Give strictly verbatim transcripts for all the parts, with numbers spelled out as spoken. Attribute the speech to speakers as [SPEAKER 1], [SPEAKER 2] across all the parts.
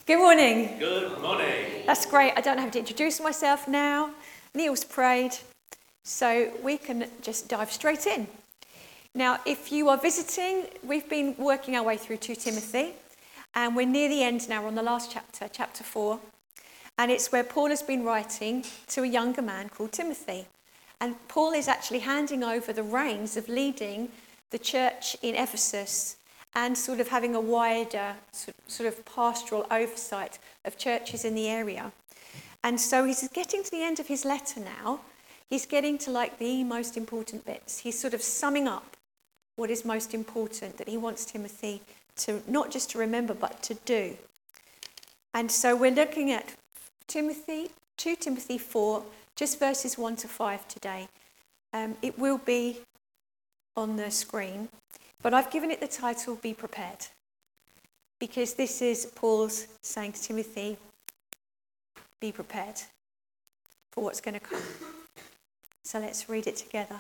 [SPEAKER 1] Good morning.
[SPEAKER 2] Good morning.
[SPEAKER 1] That's great. I don't have to introduce myself now. Neil's prayed, so we can just dive straight in. Now, if you are visiting, we've been working our way through Second Timothy, and we're near the end now. We're on the last chapter, chapter four, and it's where Paul has been writing to a younger man called Timothy. And Paul is actually handing over the reins of leading the church in Ephesus and sort of having a wider sort of pastoral oversight of churches in the area. And so he's getting to the end of his letter now. He's getting to like the most important bits. He's sort of summing up what is most important that he wants Timothy to not just to remember, but to do. And so we're looking at Timothy, Second Timothy four, just verses one to five today. Um, it will be on the screen. But I've given it the title, Be Prepared, because this is Paul's saying to Timothy, be prepared for what's going to come. So let's read it together.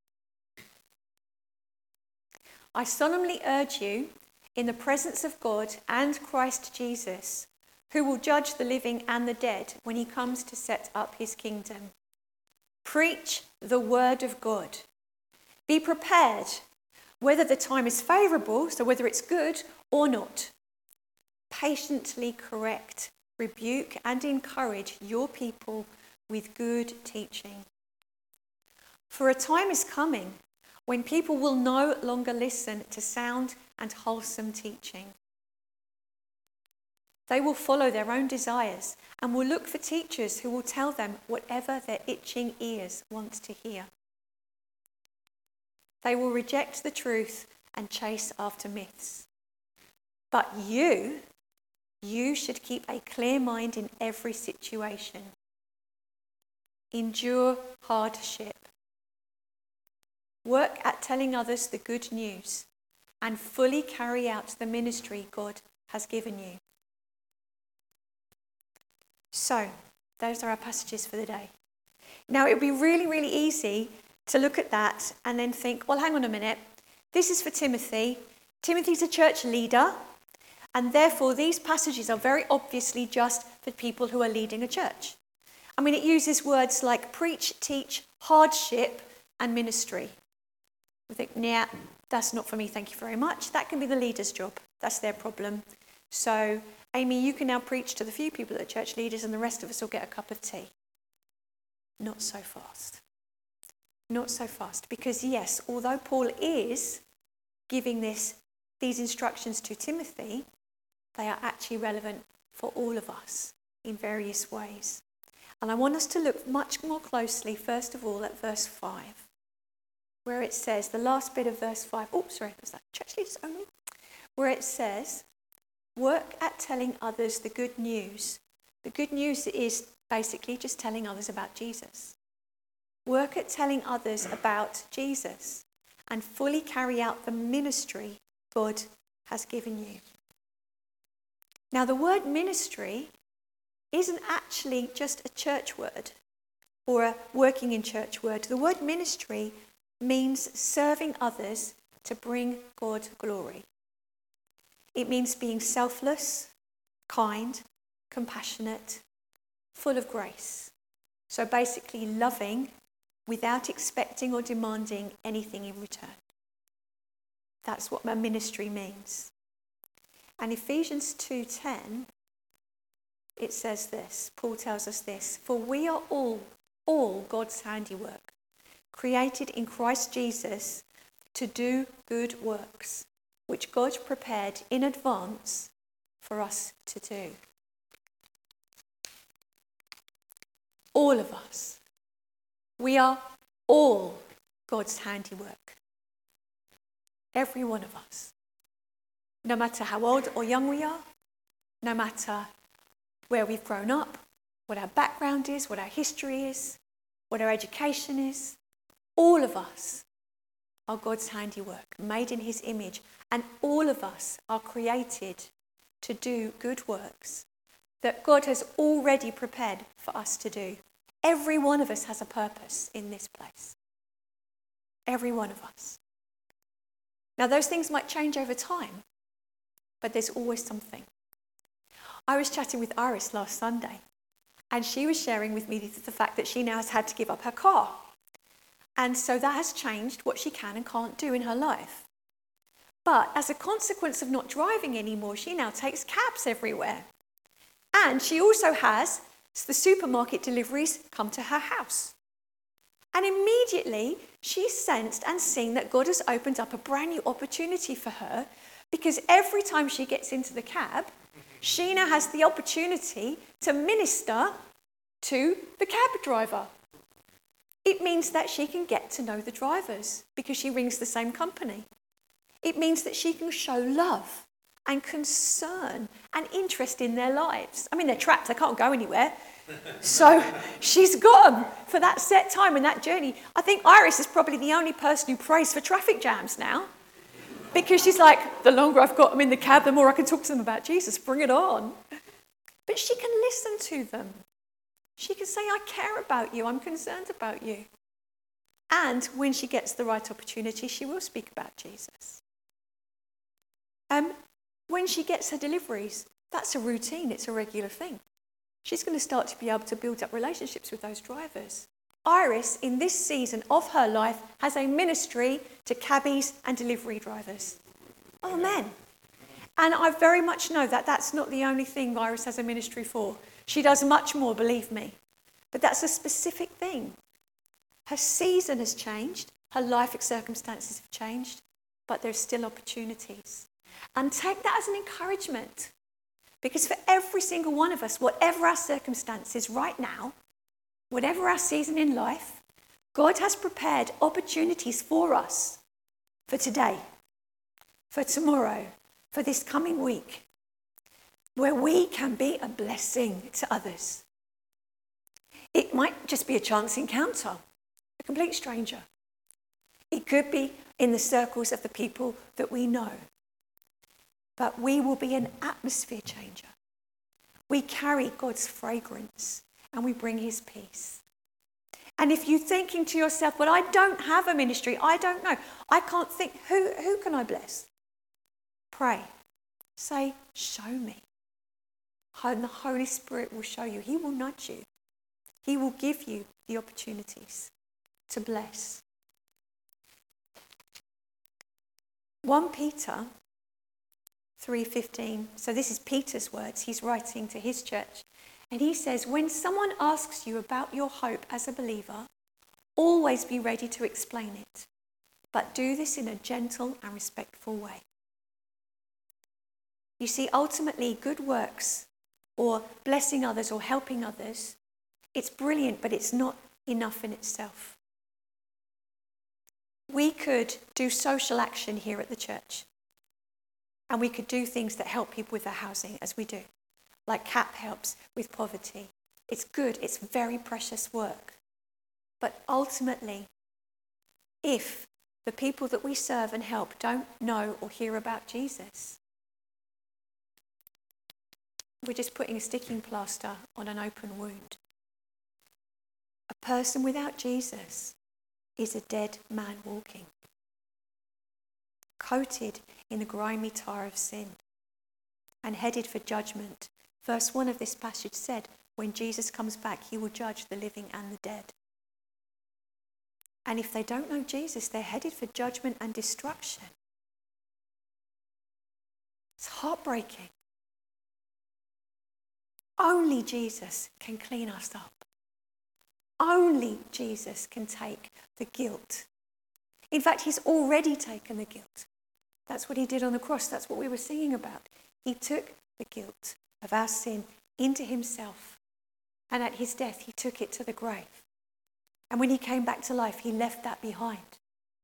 [SPEAKER 1] I solemnly urge you, in the presence of God and Christ Jesus, who will judge the living and the dead when he comes to set up his kingdom. Preach the word of God. Be prepared, whether the time is favourable, so whether it's good or not. Patiently correct, rebuke and encourage your people with good teaching. For a time is coming when people will no longer listen to sound and wholesome teaching. They will follow their own desires and will look for teachers who will tell them whatever their itching ears want to hear. They will reject the truth and chase after myths. But you, you should keep a clear mind in every situation. Endure hardship. Work at telling others the good news and fully carry out the ministry God has given you. So, those are our passages for the day. Now, it would be really, really easy to look at that and then think, well, hang on a minute. This is for Timothy. Timothy's a church leader, and therefore these passages are very obviously just for people who are leading a church. I mean, it uses words like preach, teach, hardship, and ministry. We think, nah, that's not for me, thank you very much. That can be the leader's job. That's their problem. So, Amy, you can now preach to the few people that are church leaders, and the rest of us will get a cup of tea. Not so fast. Not so fast, because yes, although Paul is giving this these instructions to Timothy, they are actually relevant for all of us in various ways. And I want us to look much more closely, first of all, at verse five, where it says, the last bit of verse five, oh, sorry, was that church leaders only? Where it says, work at telling others the good news. The good news is basically just telling others about Jesus. Work at telling others about Jesus and fully carry out the ministry God has given you. Now, the word ministry isn't actually just a church word or a working in church word. The word ministry means serving others to bring God glory. It means being selfless, kind, compassionate, full of grace. So basically loving without expecting or demanding anything in return. That's what my ministry means. And Ephesians two ten, it says this, Paul tells us this, for we are all, all God's handiwork, created in Christ Jesus to do good works, which God prepared in advance for us to do. All of us. We are all God's handiwork. Every one of us. No matter how old or young we are, no matter where we've grown up, what our background is, what our history is, what our education is, all of us are God's handiwork, made in his image, and all of us are created to do good works that God has already prepared for us to do. Every one of us has a purpose in this place. Every one of us. Now, those things might change over time, but there's always something. I was chatting with Iris last Sunday, and she was sharing with me the fact that she now has had to give up her car. And so that has changed what she can and can't do in her life. But as a consequence of not driving anymore, she now takes cabs everywhere. And she also has the supermarket deliveries come to her house. And immediately she sensed and seen that God has opened up a brand new opportunity for her, because every time she gets into the cab, she now has the opportunity to minister to the cab driver. It means that she can get to know the drivers because she rings the same company. It means that she can show love and concern and interest in their lives. I mean, they're trapped, they can't go anywhere. So she's got them for that set time and that journey. I think Iris is probably the only person who prays for traffic jams now, because she's like, the longer I've got them in the cab, the more I can talk to them about Jesus. Bring it on. But she can listen to them. She can say, I care about you. I'm concerned about you. And when she gets the right opportunity, she will speak about Jesus. Um, when she gets her deliveries, that's a routine. It's a regular thing. She's going to start to be able to build up relationships with those drivers. Iris, in this season of her life, has a ministry to cabbies and delivery drivers. Amen. And I very much know that that's not the only thing Iris has a ministry for. She does much more, believe me. But that's a specific thing. Her season has changed. Her life circumstances have changed. But there's still opportunities. And take that as an encouragement. Because for every single one of us, whatever our circumstances right now, whatever our season in life, God has prepared opportunities for us for today, for tomorrow, for this coming week, where we can be a blessing to others. It might just be a chance encounter, a complete stranger. It could be in the circles of the people that we know. But we will be an atmosphere changer. We carry God's fragrance and we bring his peace. And if you're thinking to yourself, well, I don't have a ministry, I don't know, I can't think, who, who can I bless? Pray. Say, show me. And the Holy Spirit will show you. He will nudge you. He will give you the opportunities to bless. First Peter three fifteen. So this is Peter's words. He's writing to his church. And he says, when someone asks you about your hope as a believer, always be ready to explain it. But do this in a gentle and respectful way. You see, ultimately, good works or blessing others or helping others, it's brilliant, but it's not enough in itself. We could do social action here at the church. And we could do things that help people with their housing, as we do. Like C A P helps with poverty. It's good, it's very precious work. But ultimately, if the people that we serve and help don't know or hear about Jesus, we're just putting a sticking plaster on an open wound. A person without Jesus is a dead man walking, coated in the grimy tar of sin and headed for judgment. Verse one of this passage said, when Jesus comes back, he will judge the living and the dead. And if they don't know Jesus, they're headed for judgment and destruction. It's heartbreaking. Only Jesus can clean us up. Only Jesus can take the guilt. In fact, he's already taken the guilt. That's what he did on the cross. That's what we were singing about. He took the guilt of our sin into himself. And at his death, he took it to the grave. And when he came back to life, he left that behind.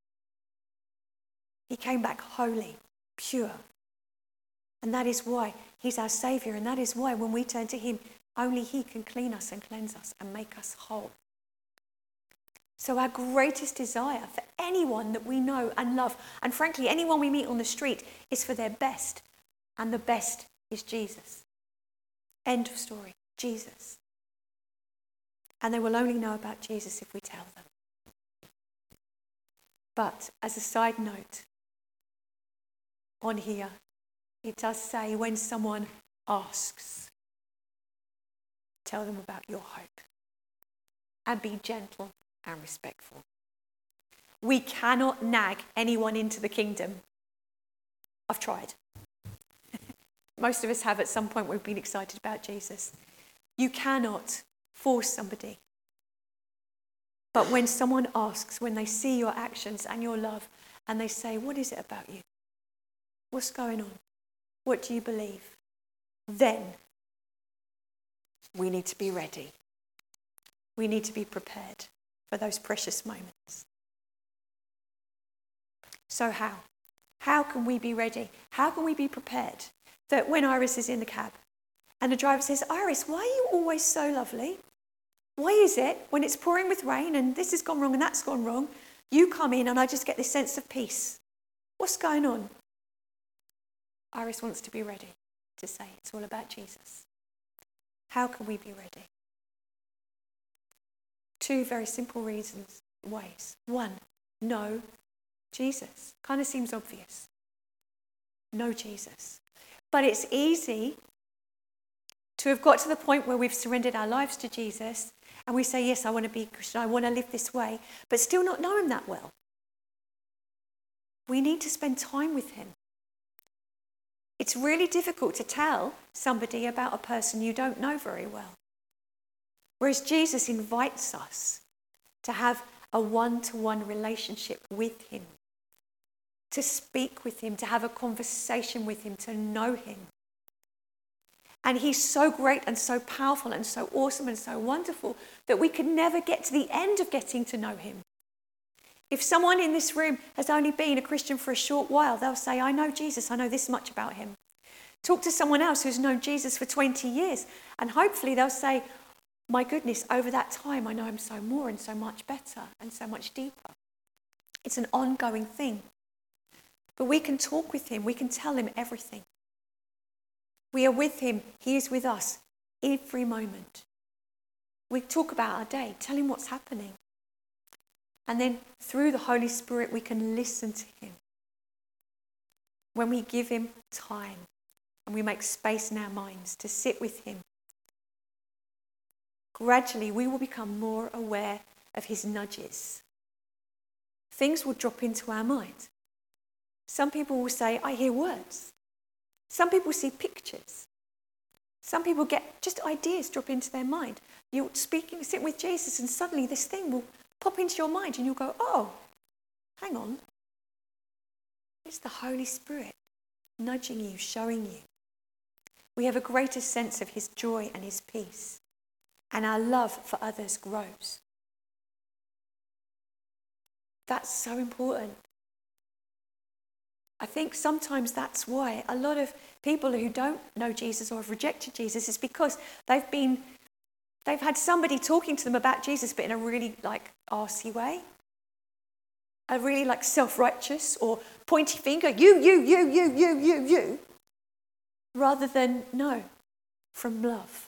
[SPEAKER 1] He came back holy, pure. And that is why he's our Saviour. And that is why when we turn to him, only he can clean us and cleanse us and make us whole. So our greatest desire for anyone that we know and love, and frankly, anyone we meet on the street, is for their best. And the best is Jesus. End of story. Jesus. And they will only know about Jesus if we tell them. But as a side note, on here, it does say when someone asks, tell them about your hope. And be gentle and respectful. We cannot nag anyone into the kingdom. I've tried. Most of us have at some point. We've been excited about Jesus. You cannot force somebody. But when someone asks, when they see your actions and your love, and they say, what is it about you? What's going on? What do you believe? Then we need to be ready. We need to be prepared for those precious moments. So how? How can we be ready? How can we be prepared that when Iris is in the cab and the driver says, Iris, why are you always so lovely? Why is it when it's pouring with rain and this has gone wrong and that's gone wrong, you come in and I just get this sense of peace? What's going on? Iris wants to be ready to say it's all about Jesus. How can we be ready? Two very simple reasons, ways. One, know Jesus. Kind of seems obvious. Know Jesus. But it's easy to have got to the point where we've surrendered our lives to Jesus and we say, yes, I want to be a Christian, I want to live this way, but still not know him that well. We need to spend time with him. It's really difficult to tell somebody about a person you don't know very well. Whereas Jesus invites us to have a one-to-one relationship with him, to speak with him, to have a conversation with him, to know him. And he's so great and so powerful and so awesome and so wonderful that we could never get to the end of getting to know him. If someone in this room has only been a Christian for a short while, they'll say, I know Jesus, I know this much about him. Talk to someone else who's known Jesus for twenty years, and hopefully they'll say, my goodness, over that time I know him so more and so much better and so much deeper. It's an ongoing thing. But we can talk with him, we can tell him everything. We are with him, he is with us every moment. We talk about our day, tell him what's happening. And then through the Holy Spirit we can listen to him. When we give him time and we make space in our minds to sit with him, gradually we will become more aware of his nudges. Things will drop into our mind. Some people will say, I hear words. Some people see pictures. Some people get just ideas drop into their mind. You're speaking, sitting with Jesus, and suddenly this thing will pop into your mind and you'll go, oh, hang on. It's the Holy Spirit nudging you, showing you. We have a greater sense of his joy and his peace, and our love for others grows. That's so important. I think sometimes that's why a lot of people who don't know Jesus or have rejected Jesus is because they've been, they've had somebody talking to them about Jesus, but in a really like arsey way, a really like self-righteous or pointy finger, you, you, you, you, you, you, you, rather than no, from love.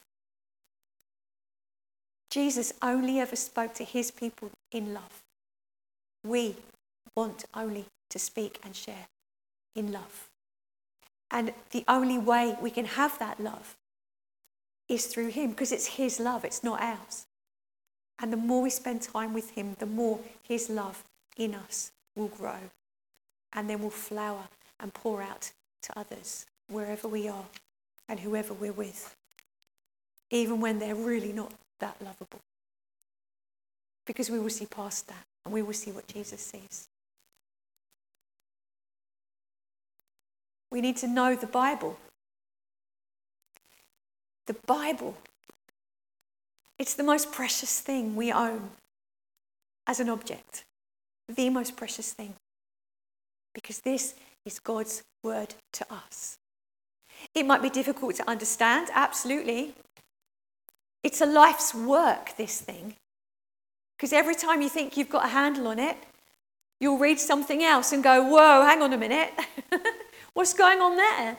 [SPEAKER 1] Jesus only ever spoke to his people in love. We want only to speak and share in love. And the only way we can have that love is through him, because it's his love, it's not ours. And the more we spend time with him, the more his love in us will grow. And then will flower and pour out to others, wherever we are and whoever we're with. Even when they're really not that lovable. Because we will see past that and we will see what Jesus sees. We need to know the Bible. The Bible. It's the most precious thing we own as an object. The most precious thing. Because this is God's word to us. It might be difficult to understand, absolutely. It's a life's work, this thing. Because every time you think you've got a handle on it, you'll read something else and go, whoa, hang on a minute. What's going on there?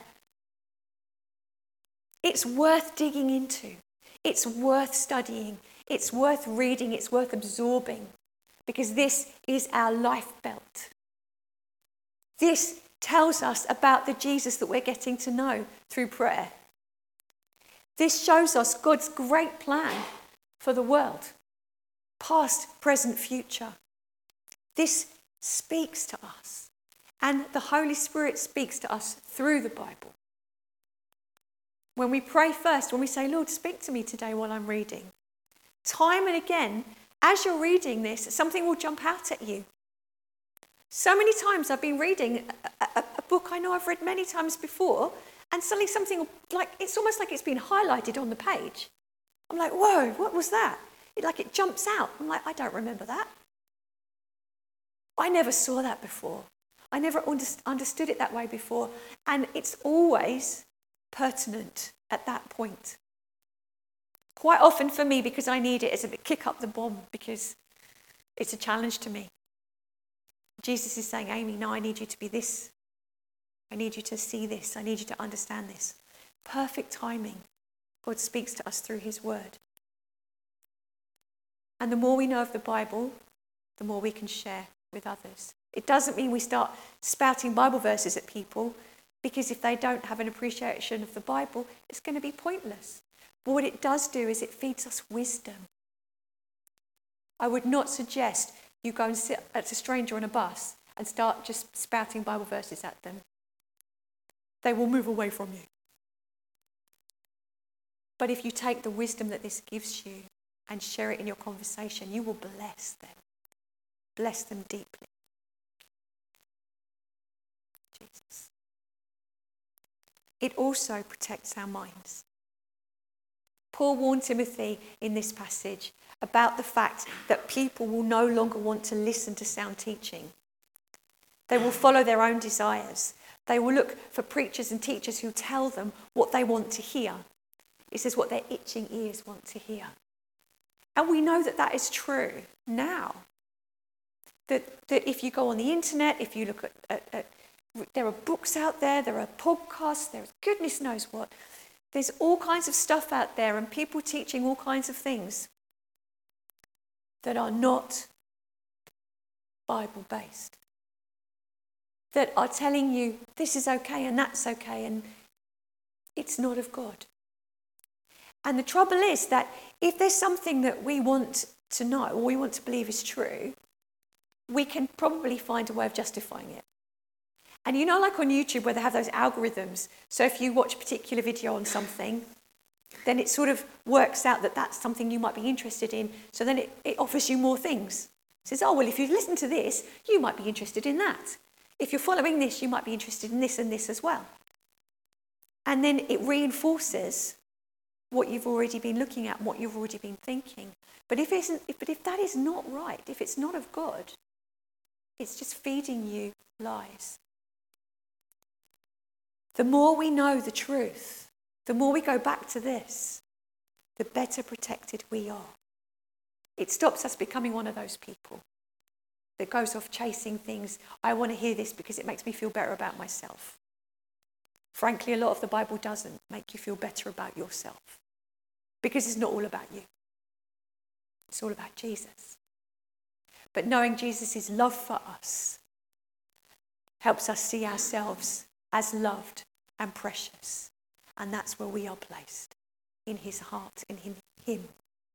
[SPEAKER 1] It's worth digging into. It's worth studying. It's worth reading. It's worth absorbing. Because this is our life belt. This tells us about the Jesus that we're getting to know through prayer. This shows us God's great plan for the world, past, present, future. This speaks to us, and the Holy Spirit speaks to us through the Bible. When we pray first, when we say, Lord, speak to me today while I'm reading, time and again, as you're reading this, something will jump out at you. So many times I've been reading a, a, a book I know I've read many times before, and suddenly something, like, it's almost like it's been highlighted on the page. I'm like, whoa, what was that? It, like it jumps out. I'm like, I don't remember that. I never saw that before. I never understood it that way before. And it's always pertinent at that point. Quite often for me, because I need it as a bit kick up the bomb, because it's a challenge to me. Jesus is saying, Amy, no, I need you to be this. I need you to see this. I need you to understand this. Perfect timing. God speaks to us through his word. And the more we know of the Bible, the more we can share with others. It doesn't mean we start spouting Bible verses at people, because if they don't have an appreciation of the Bible, it's going to be pointless. But what it does do is it feeds us wisdom. I would not suggest you go and sit at a stranger on a bus and start just spouting Bible verses at them. They will move away from you. But if you take the wisdom that this gives you and share it in your conversation, you will bless them. Bless them deeply. Jesus. It also protects our minds. Paul warned Timothy in this passage about the fact that people will no longer want to listen to sound teaching. They will follow their own desires. They will look for preachers and teachers who tell them what they want to hear. It says what their itching ears want to hear. And we know that that is true now. That, that if you go on the internet, if you look at, at, at, there are books out there, there are podcasts, there's goodness knows what. There's all kinds of stuff out there and people teaching all kinds of things that are not Bible-based. That are telling you this is okay and that's okay, and it's not of God. And the trouble is that if there's something that we want to know or we want to believe is true, we can probably find a way of justifying it. And you know, like on YouTube where they have those algorithms, so if you watch a particular video on something, then it sort of works out that that's something you might be interested in, so then it, it offers you more things. It says, oh, well, if you listen to this, you might be interested in that. If you're following this, you might be interested in this and this as well. And then it reinforces what you've already been looking at, what you've already been thinking. But if, isn't, if, but if that is not right, if it's not of God, it's just feeding you lies. The more we know the truth, the more we go back to this, the better protected we are. It stops us becoming one of those people that goes off chasing things. I want to hear this because it makes me feel better about myself. Frankly, a lot of the Bible doesn't make you feel better about yourself, because it's not all about you. It's all about Jesus. But knowing Jesus' love for us helps us see ourselves as loved and precious. And that's where we are placed, in his heart and in him.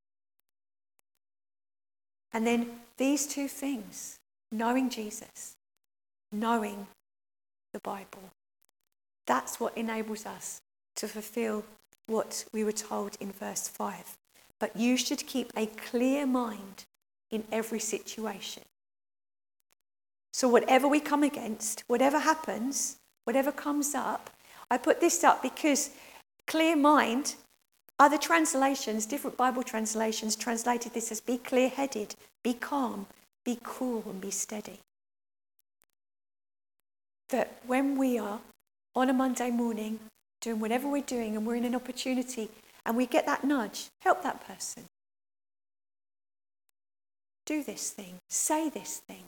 [SPEAKER 1] And then these two things, knowing Jesus, knowing the Bible, that's what enables us to fulfill what we were told in verse five. But you should keep a clear mind in every situation. So whatever we come against, whatever happens, whatever comes up, I put this up because clear mind, other translations, different Bible translations translated this as be clear-headed, be calm, be cool and be steady. That when we are on a Monday morning doing whatever we're doing and we're in an opportunity and we get that nudge, help that person. Do this thing, say this thing.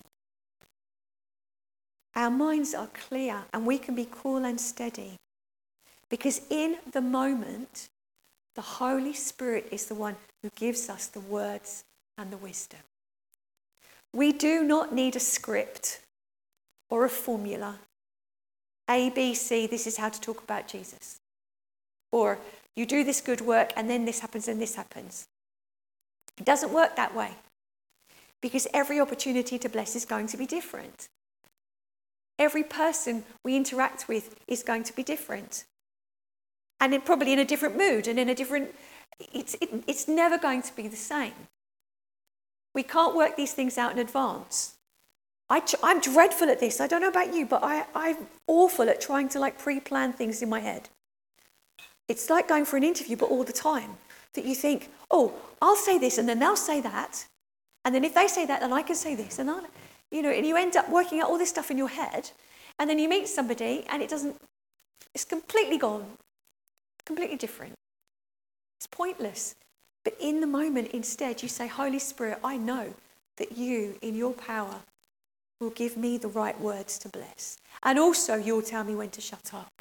[SPEAKER 1] Our minds are clear and we can be cool and steady because in the moment, the Holy Spirit is the one who gives us the words and the wisdom. We do not need a script or a formula. A, B, C, this is how to talk about Jesus. Or You do this good work and then this happens and this happens. It doesn't work that way because every opportunity to bless is going to be different. Every person we interact with is going to be different. And it, probably in a different mood and in a different... It's, it, it's never going to be the same. We can't work these things out in advance. I, I'm dreadful at this. I don't know about you, but I, I'm awful at trying to like pre-plan things in my head. It's like going for an interview, but all the time. That you think, oh, I'll say this, and then they'll say that. And then if they say that, then I can say this. And I'll, you know, and you end up working out all this stuff in your head. And then you meet somebody, and it doesn't, it's completely gone. Completely different. It's pointless. But in the moment, instead, you say, Holy Spirit, I know that you, in your power, will give me the right words to bless. And also, you'll tell me when to shut up.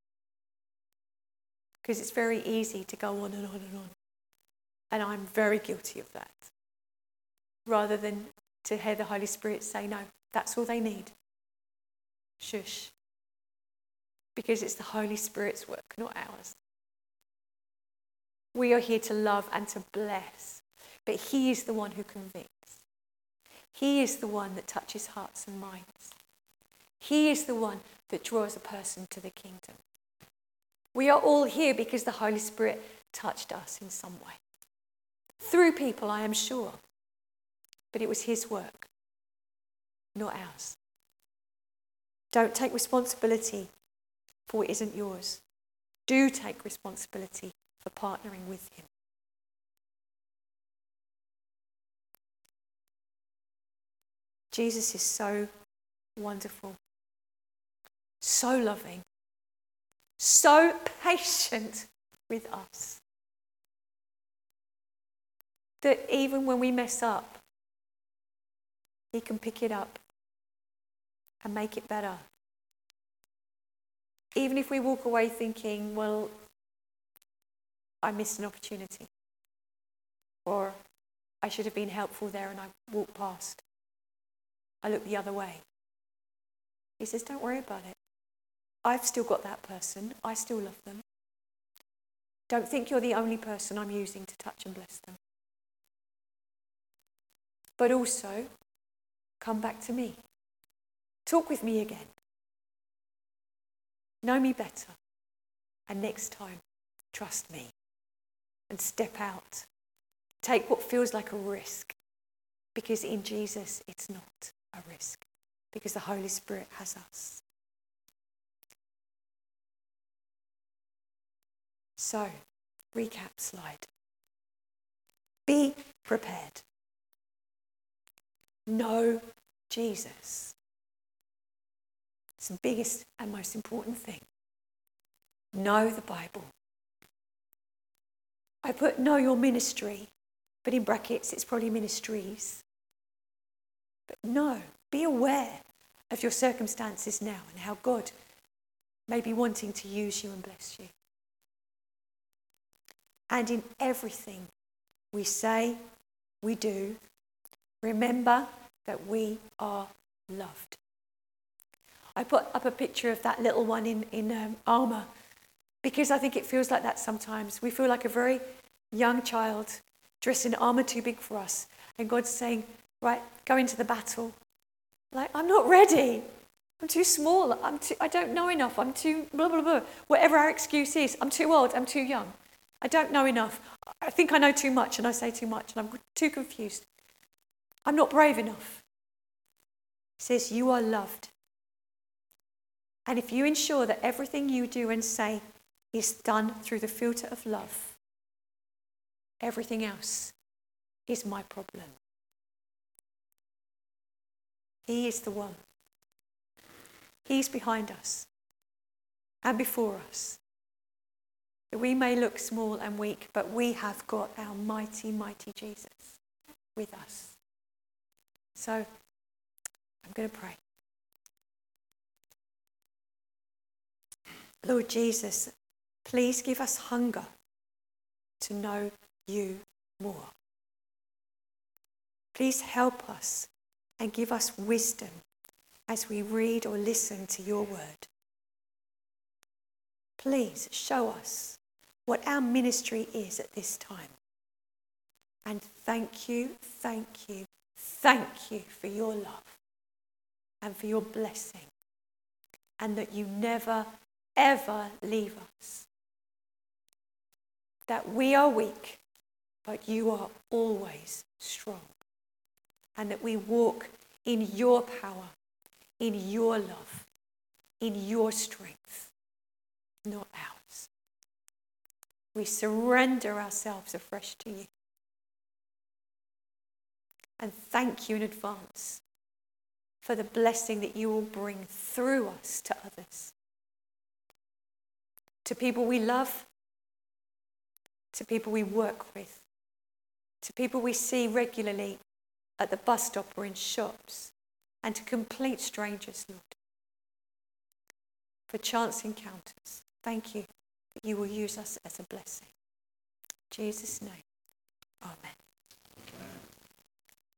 [SPEAKER 1] Because it's very easy to go on and on and on. And I'm very guilty of that. Rather than to hear the Holy Spirit say, no, that's all they need. Shush. Because it's the Holy Spirit's work, not ours. We are here to love and to bless. But he is the one who convicts. He is the one that touches hearts and minds. He is the one that draws a person to the kingdom. We are all here because the Holy Spirit touched us in some way. Through people, I am sure. But it was his work, not ours. Don't take responsibility for what isn't yours. Do take responsibility for partnering with him. Jesus is so wonderful, so loving, so patient with us, that even when we mess up, he can pick it up and make it better. Even if we walk away thinking, well, I missed an opportunity, or I should have been helpful there and I walked past. I looked the other way. He says, don't worry about it. I've still got that person. I still love them. Don't think you're the only person I'm using to touch and bless them. But also, come back to me. Talk with me again. Know me better. And next time, trust me. And step out. Take what feels like a risk. Because in Jesus, it's not a risk. Because the Holy Spirit has us. So, recap slide. Be prepared. Know Jesus. It's the biggest and most important thing. Know the Bible. I put know your ministry, but in brackets it's probably ministries. But know, be aware of your circumstances now and how God may be wanting to use you and bless you. And in everything we say, we do, remember that we are loved. I put up a picture of that little one in, in um, armour because I think it feels like that sometimes. We feel like a very young child dressed in armour too big for us. And God's saying, right, go into the battle. Like, I'm not ready. I'm too small. I'm too, I don't know enough. I'm too blah, blah, blah. Whatever our excuse is, I'm too old. I'm too young. I don't know enough. I think I know too much and I say too much and I'm too confused. I'm not brave enough. He says, you are loved. And if you ensure that everything you do and say is done through the filter of love, everything else is my problem. He is the one. He's behind us and before us. We may look small and weak, but we have got our mighty, mighty Jesus with us. So, I'm going to pray. Lord Jesus, please give us hunger to know you more. Please help us and give us wisdom as we read or listen to your word. Please show us what our ministry is at this time. And thank you, thank you, thank you for your love and for your blessing. And that you never, ever leave us. That we are weak, but you are always strong. And that we walk in your power, in your love, in your strength, not ours. We surrender ourselves afresh to you. And thank you in advance for the blessing that you will bring through us to others. To people we love, to people we work with, to people we see regularly at the bus stop or in shops, and to complete strangers, Lord. For chance encounters, thank you that you will use us as a blessing. In Jesus' name, amen.